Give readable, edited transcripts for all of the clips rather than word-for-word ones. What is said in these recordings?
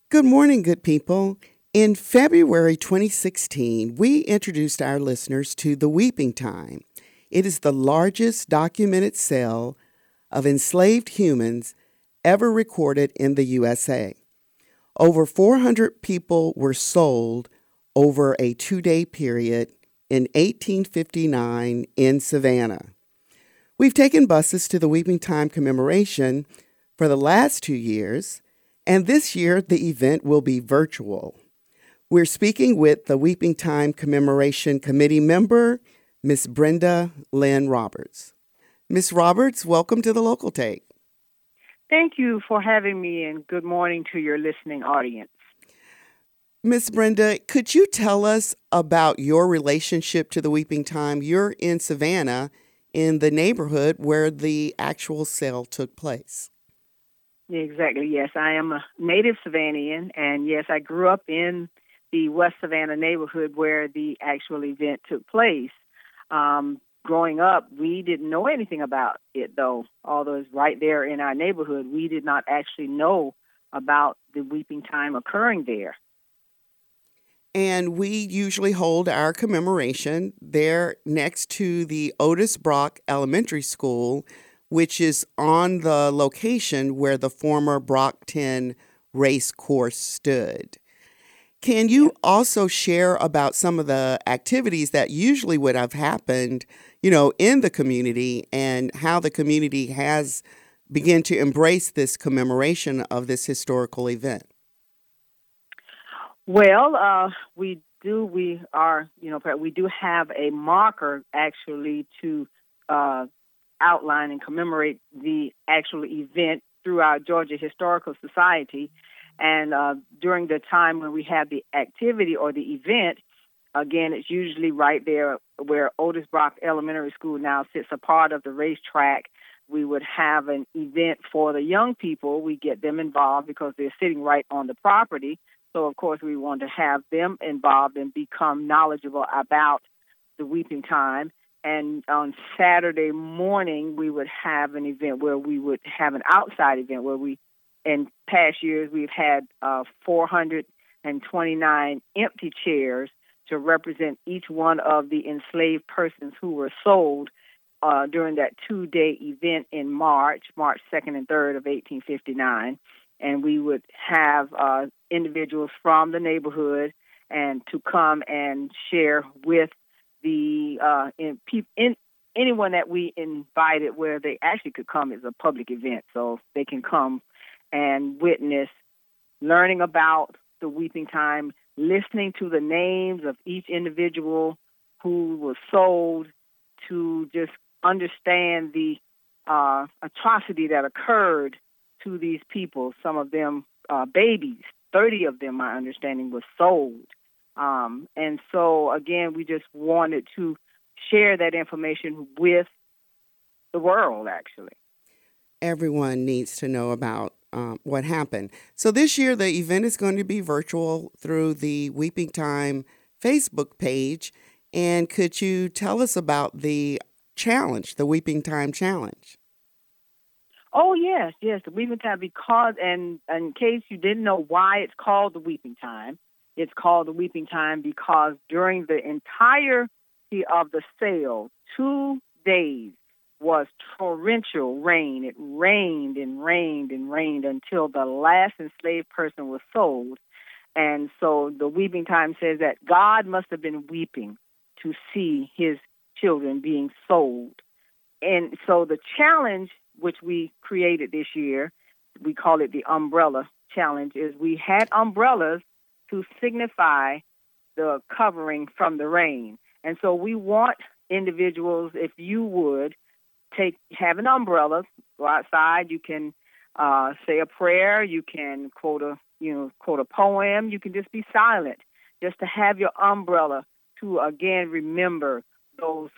Good morning, good people. In February 2016, we introduced our listeners to the Weeping Time. It is the largest documented sale of enslaved humans ever recorded in the USA. Over 400 people were sold over a 2-day period in 1859 in Savannah. We've taken buses to the Weeping Time commemoration for the last 2 years, and this year the event will be virtual. We're speaking with the Weeping Time Commemoration Committee member, Miss Brenda Lynn Roberts. Miss Roberts, welcome to the Local Take. Thank you for having me, and good morning to your listening audience. Miss Brenda, could you tell us about your relationship to the Weeping Time? You're in Savannah, in the neighborhood where the actual sale took place. Exactly, yes. I am a native Savannian, and yes, I grew up in the West Savannah neighborhood where the actual event took place. Growing up, we didn't know anything about it, though. Although it's right there in our neighborhood, we did not actually know about the Weeping Time occurring there. And we usually hold our commemoration there next to the Otis Brock Elementary School, which is on the location where the former Brockton race course stood. Can you also share about some of the activities that usually would have happened, in the community and how the community has begun to embrace this commemoration of this historical event? Well, we do have a marker actually to outline and commemorate the actual event through our Georgia Historical Society. And during the time when we have the activity or the event, again, it's usually right there where Otis Brock Elementary School now sits a part of the racetrack. We would have an event for the young people. We get them involved because they're sitting right on the property. So, of course, we want to have them involved and become knowledgeable about the Weeping Time. And on Saturday morning, we would have an event where we would have an outside event where in past years, we've had 429 empty chairs to represent each one of the enslaved persons who were sold during that 2-day event in March 2nd and 3rd of 1859. And we would have individuals from the neighborhood and to come and share with the anyone that we invited, where they actually could come as a public event, so they can come and witness, learning about the Weeping Time, listening to the names of each individual who was sold, to just understand the atrocity that occurred to these people. Some of them babies, 30 of them, my understanding, was sold. And so, again, we just wanted to share that information with the world, actually. Everyone needs to know about what happened. So this year, the event is going to be virtual through the Weeping Time Facebook page. And could you tell us about the challenge, the Weeping Time Challenge? Oh, yes, the Weeping Time, because, and in case you didn't know why it's called the Weeping Time, it's called the Weeping Time because during the entirety of the sale, 2 days was torrential rain. It rained and rained and rained until the last enslaved person was sold. And so the Weeping Time says that God must have been weeping to see his children being sold. And so the challenge, which we created this year, we call it the Umbrella Challenge, is we had umbrellas to signify the covering from the rain. And so we want individuals, if you would, have an umbrella, go outside, you can say a prayer, you can quote a poem, you can just be silent, just to have your umbrella to, again, remember those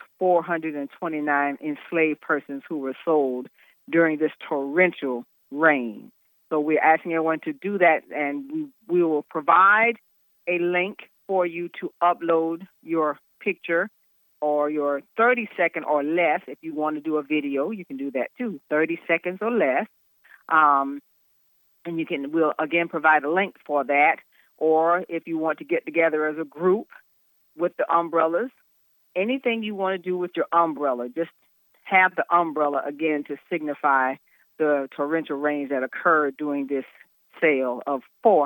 429 enslaved persons who were sold during this torrential rain. So we're asking everyone to do that, and we will provide a link for you to upload your picture or your 30-second or less. If you want to do a video, you can do that too, 30 seconds or less. and we'll again provide a link for that. Or if you want to get together as a group with the umbrellas, anything you want to do with your umbrella, just have the umbrella again to signify the torrential rains that occurred during this sale of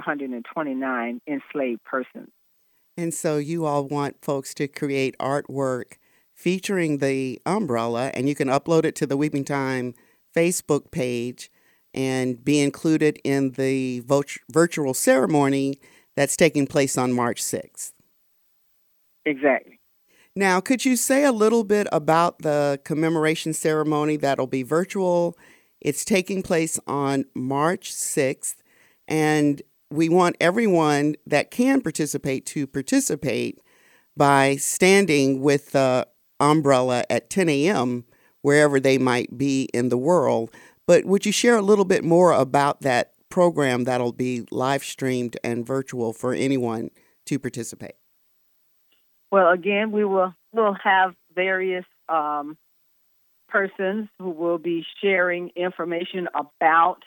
429 enslaved persons. And so you all want folks to create artwork featuring the umbrella, and you can upload it to the Weeping Time Facebook page and be included in the virtual ceremony that's taking place on March 6th. Exactly. Now, could you say a little bit about the commemoration ceremony that'll be virtual? It's taking place on March 6th, and we want everyone that can participate to participate by standing with the umbrella at 10 a.m., wherever they might be in the world. But would you share a little bit more about that program that'll be live streamed and virtual for anyone to participate? Well, again, we'll have various persons who will be sharing information about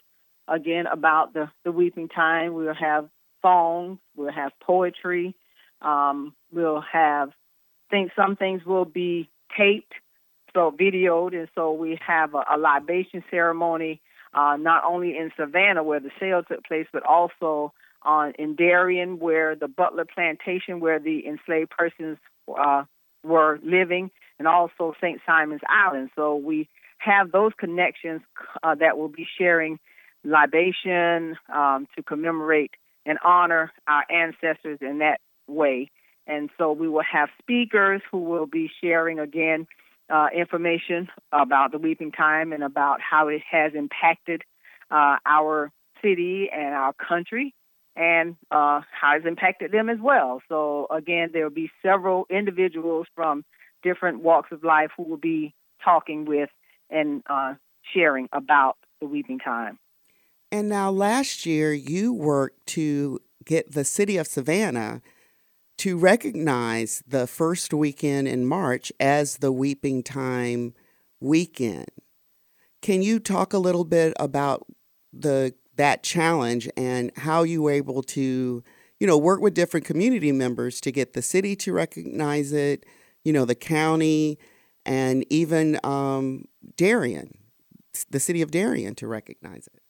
the Weeping Time. We'll have songs, we'll have poetry, we'll have some things will be taped, so videoed, and so we have a libation ceremony, not only in Savannah where the sale took place, but also in Darien, where the Butler Plantation, where the enslaved persons were living, and also St. Simon's Island. So we have those connections that will be sharing libation to commemorate and honor our ancestors in that way. And so we will have speakers who will be sharing, again, information about the Weeping Time and about how it has impacted our city and our country, and how it's impacted them as well. So, again, there will be several individuals from different walks of life who will be talking with and sharing about the Weeping Time. And now last year you worked to get the city of Savannah to recognize the first weekend in March as the Weeping Time weekend. Can you talk a little bit about that challenge and how you were able to, work with different community members to get the city to recognize it, the county, and even Darien, the city of Darien, to recognize it?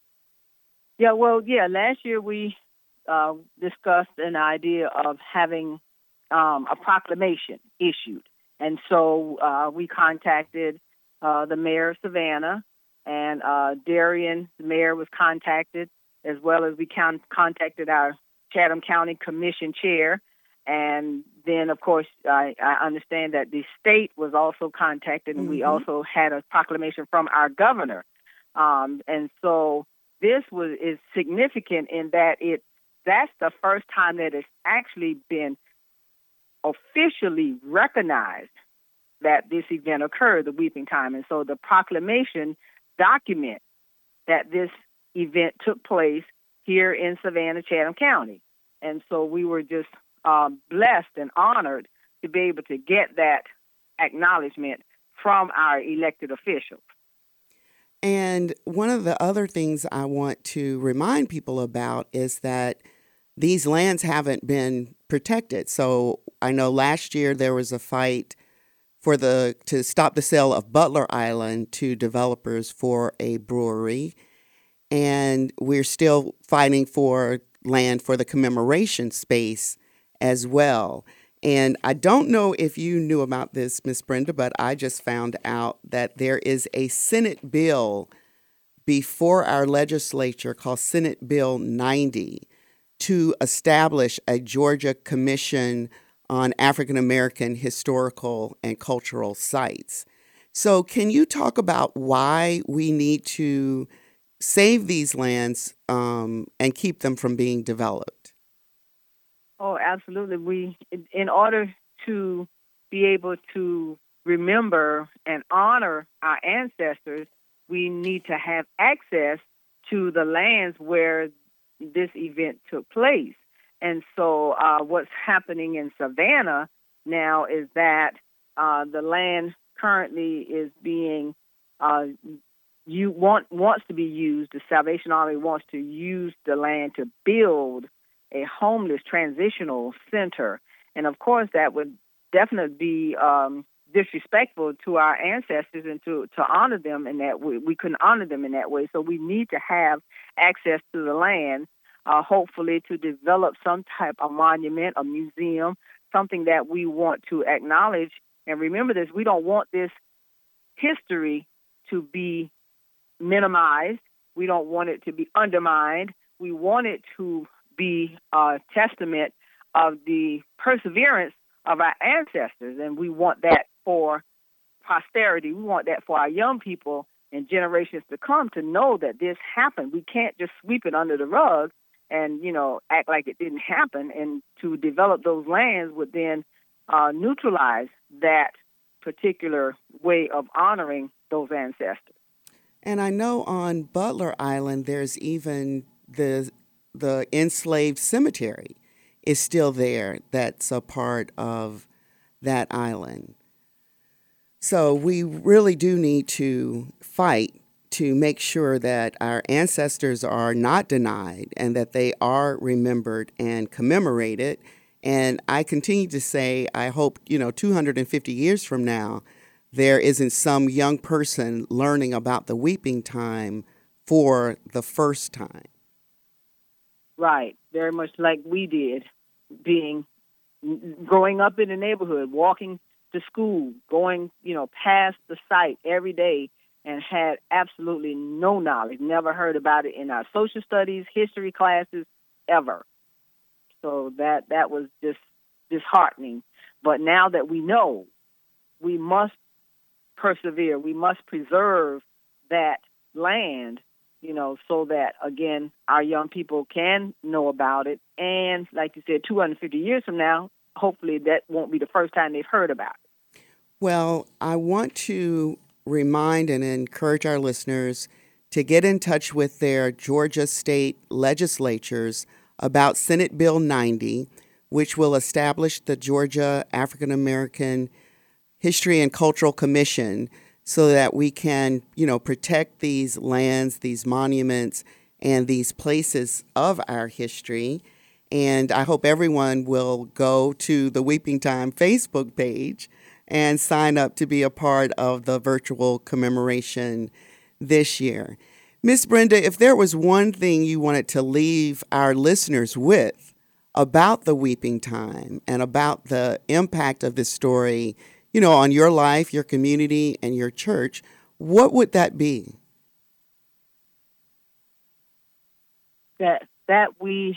Last year we discussed an idea of having a proclamation issued. And so we contacted the mayor of Savannah, and Darien, the mayor, was contacted, as well as we contacted our Chatham County Commission chair. And then, of course, I understand that the state was also contacted, and we also had a proclamation from our governor. And so this is significant in that that's the first time that it's actually been officially recognized that this event occurred, the Weeping Time. And so the proclamation documents that this event took place here in Savannah, Chatham County. And so we were just blessed and honored to be able to get that acknowledgement from our elected officials. And one of the other things I want to remind people about is that these lands haven't been protected. So I know last year there was a fight to stop the sale of Butler Island to developers for a brewery. And we're still fighting for land for the commemoration space as well. And I don't know if you knew about this, Miss Brenda, but I just found out that there is a Senate bill before our legislature called Senate Bill 90 to establish a Georgia Commission on African American historical and cultural sites. So can you talk about why we need to save these lands and keep them from being developed? Oh, absolutely. In order to be able to remember and honor our ancestors, we need to have access to the lands where this event took place. And so what's happening in Savannah now is that the land currently is being wants to be used. The Salvation Army wants to use the land to build a homeless transitional center, and of course that would definitely be disrespectful to our ancestors and to honor them in that way. We couldn't honor them in that way, so we need to have access to the land, hopefully to develop some type of monument, a museum, something that we want to acknowledge. And remember this, we don't want this history to be minimized. We don't want it to be undermined. We want it to be a testament of the perseverance of our ancestors, and we want that for posterity. We want that for our young people and generations to come to know that this happened. We can't just sweep it under the rug and, act like it didn't happen. And to develop those lands would then neutralize that particular way of honoring those ancestors. And I know on Butler Island, there's even the enslaved cemetery is still there. That's a part of that island. So we really do need to fight to make sure that our ancestors are not denied and that they are remembered and commemorated. And I continue to say, I hope, 250 years from now, there isn't some young person learning about the weeping time for the first time. Right. Very much like we did, growing up in the neighborhood, walking to school, going, past the site every day and had absolutely no knowledge, never heard about it in our social studies, history classes, ever. So that was just disheartening. But now that we know, we must persevere. We must preserve that land, so that, again, our young people can know about it. And like you said, 250 years from now, hopefully that won't be the first time they've heard about it. Well, I want to remind and encourage our listeners to get in touch with their Georgia state legislatures about Senate Bill 90, which will establish the Georgia African American History and Cultural Commission so that we can, protect these lands, these monuments, and these places of our history. And I hope everyone will go to the Weeping Time Facebook page and sign up to be a part of the virtual commemoration this year. Miss Brenda, if there was one thing you wanted to leave our listeners with about the Weeping Time and about the impact of this story, on your life, your community, and your church, what would that be? That we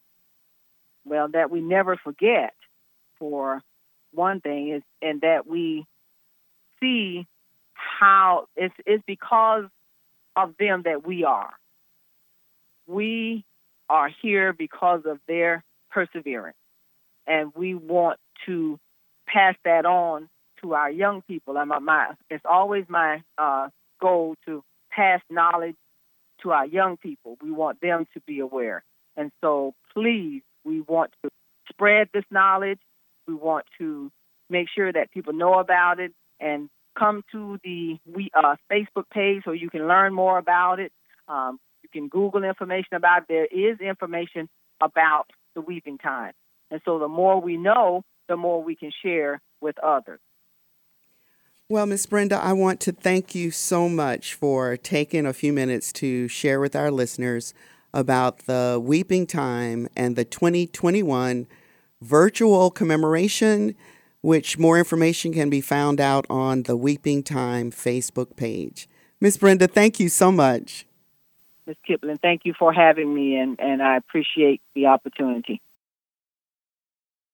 never forget, for one thing, is, and that we see how it's because of them that we are. We are here because of their perseverance, and we want to pass that on to our young people. It's always my goal to pass knowledge to our young people. We want them to be aware. And so please, we want to spread this knowledge. We want to make sure that people know about it and come to the Facebook page so you can learn more about it. You can Google information about it. There is information about the Weeping Time. And so the more we know, the more we can share with others. Well, Ms. Brenda, I want to thank you so much for taking a few minutes to share with our listeners about the Weeping Time and the 2021 virtual commemoration, which more information can be found out on the Weeping Time Facebook page. Ms. Brenda, thank you so much. Ms. Kipling, thank you for having me, and I appreciate the opportunity.